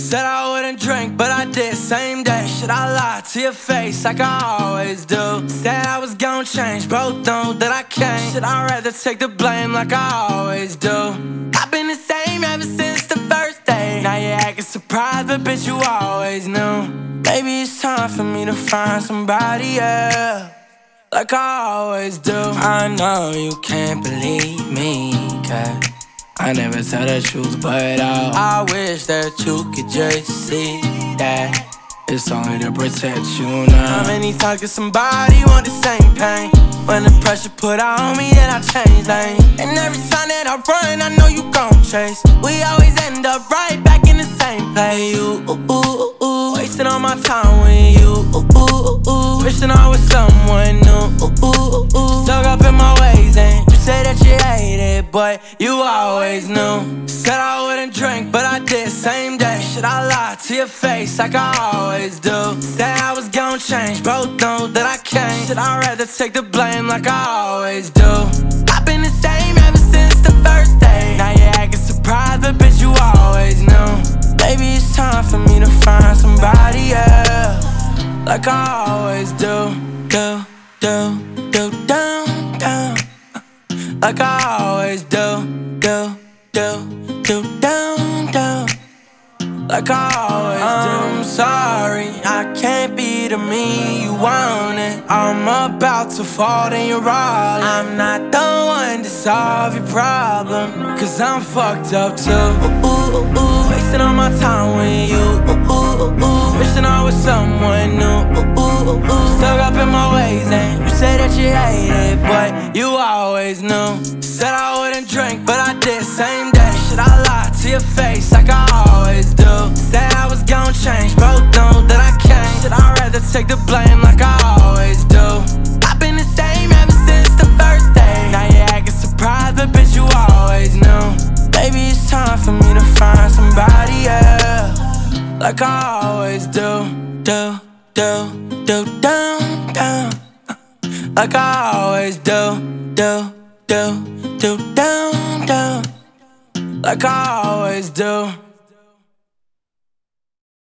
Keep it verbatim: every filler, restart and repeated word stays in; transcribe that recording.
Said I wouldn't drink, but I did same day. Should I lie to your face like I always do? Said I was gon' change, both know that I can't. Should I rather take the blame like I always do? I've been the same ever since the first day. Now you're acting surprised, but bitch, you always knew. Maybe it's time for me to find somebody else, like I always do. I know you can't believe me, cause I never tell the truth, but uh, I wish that you could just see that it's only to protect you now. How many times can somebody want the same pain? When the pressure put on me, then I change lanes. And every time that I run, I know you gon' chase. We always end up right back in the same place. You, ooh, ooh, ooh, wasting all my time with you. Ooh, ooh, ooh, wishing I was someone new. Ooh, ooh, ooh, stuck up in my ways, and you say that you hate it, but you always knew. Said I wouldn't drink, but I did same day. Should I lie to your face like I always do? Said I was gon' change, both know that I can't. Should I rather take the blame like I always do? I've been the same ever since the first day. Now you're acting surprised, but bitch, you always knew. Maybe it's time for me to find somebody else, like I always do. Do, do, do, down, down, like I always do. Do, do, do, down, down, like I always do. I'm sorry, I can't be the me you wanted. I'm about to fall, then you're all in. I'm not the one to solve your problem, cause I'm fucked up too. Ooh, ooh, ooh, wasting all my time with you. Ooh, ooh, ooh, wishing I was someone new. Ooh, ooh, ooh, stuck up in my ways, and you say that you hate it, but you always knew. Said I wouldn't drink, but I did same day. Should I lie to your face like I always do? Said I was gon' change, both know that I can't. Should I rather take the blame like I always do? I've been the same ever since the first day. Now you're acting surprised, but bitch, you always knew. Maybe it's time for me to find somebody else, like I always do. Do, do, do, down, down, like I always do. Do, do, do, down, down, like I always do.